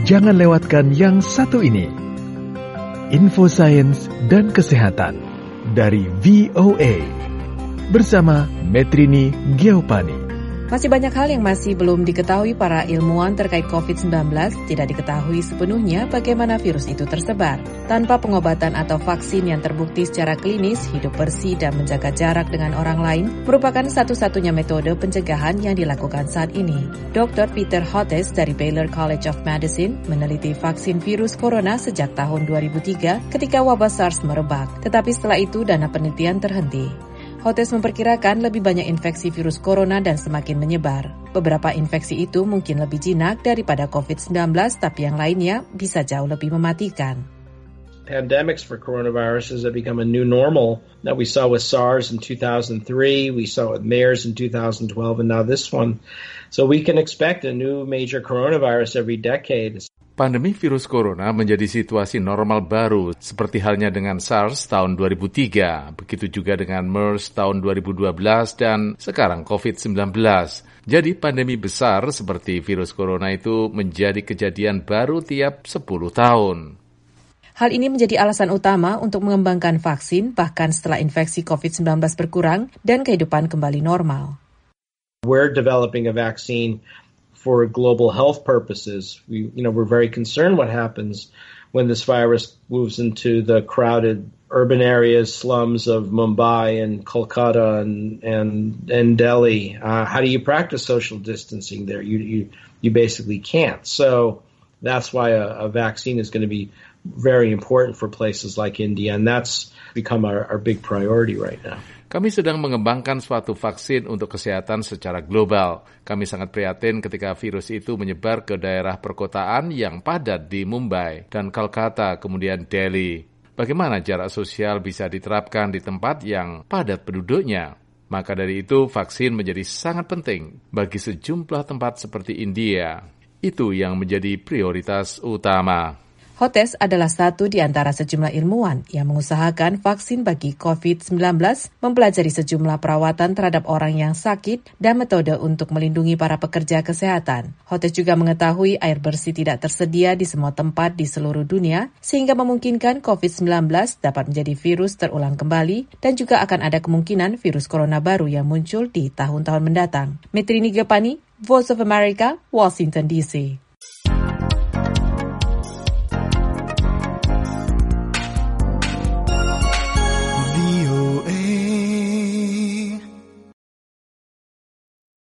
Jangan lewatkan yang satu ini. Info Sains dan Kesehatan dari VOA bersama Metrini Geopani. Masih banyak hal yang masih belum diketahui para ilmuwan terkait COVID-19. Tidak diketahui sepenuhnya bagaimana virus itu tersebar. Tanpa pengobatan atau vaksin yang terbukti secara klinis, hidup bersih dan menjaga jarak dengan orang lain merupakan satu-satunya metode pencegahan yang dilakukan saat ini. Dr. Peter Hotez dari Baylor College of Medicine meneliti vaksin virus corona sejak tahun 2003 ketika wabah SARS merebak. Tetapi setelah itu dana penelitian terhenti. Hotez memperkirakan lebih banyak infeksi virus corona dan semakin menyebar. Beberapa infeksi itu mungkin lebih jinak daripada COVID-19, tapi yang lainnya bisa jauh lebih mematikan. Pandemics for coronaviruses have become a new normal that we saw with SARS in 2003, we saw with MERS in 2012, and now this one. So we can expect a new major coronavirus every decade. Pandemi virus corona menjadi situasi normal baru, seperti halnya dengan SARS tahun 2003, begitu juga dengan MERS tahun 2012 dan sekarang COVID-19. Jadi pandemi besar seperti virus corona itu menjadi kejadian baru tiap 10 tahun. Hal ini menjadi alasan utama untuk mengembangkan vaksin bahkan setelah infeksi COVID-19 berkurang dan kehidupan kembali normal. We're developing a vaccine for global health purposes. We're very concerned what happens when this virus moves into the crowded urban areas, slums of Mumbai and Kolkata and Delhi. How do you practice social distancing there? You basically can't. So that's why a vaccine is going to be very important for places like India, and that's become our big priority right now. Kami sedang mengembangkan suatu vaksin untuk kesehatan secara global. Kami sangat prihatin ketika virus itu menyebar ke daerah perkotaan yang padat di Mumbai dan Kolkata, kemudian Delhi. Bagaimana jarak sosial bisa diterapkan di tempat yang padat penduduknya? Maka dari itu, vaksin menjadi sangat penting bagi sejumlah tempat seperti India. Itu yang menjadi prioritas utama. Hotez adalah satu di antara sejumlah ilmuwan yang mengusahakan vaksin bagi COVID-19, mempelajari sejumlah perawatan terhadap orang yang sakit dan metode untuk melindungi para pekerja kesehatan. Hotez juga mengetahui air bersih tidak tersedia di semua tempat di seluruh dunia, sehingga memungkinkan COVID-19 dapat menjadi virus terulang kembali dan juga akan ada kemungkinan virus corona baru yang muncul di tahun-tahun mendatang. Metrini Geopani, Voice of America, Washington DC.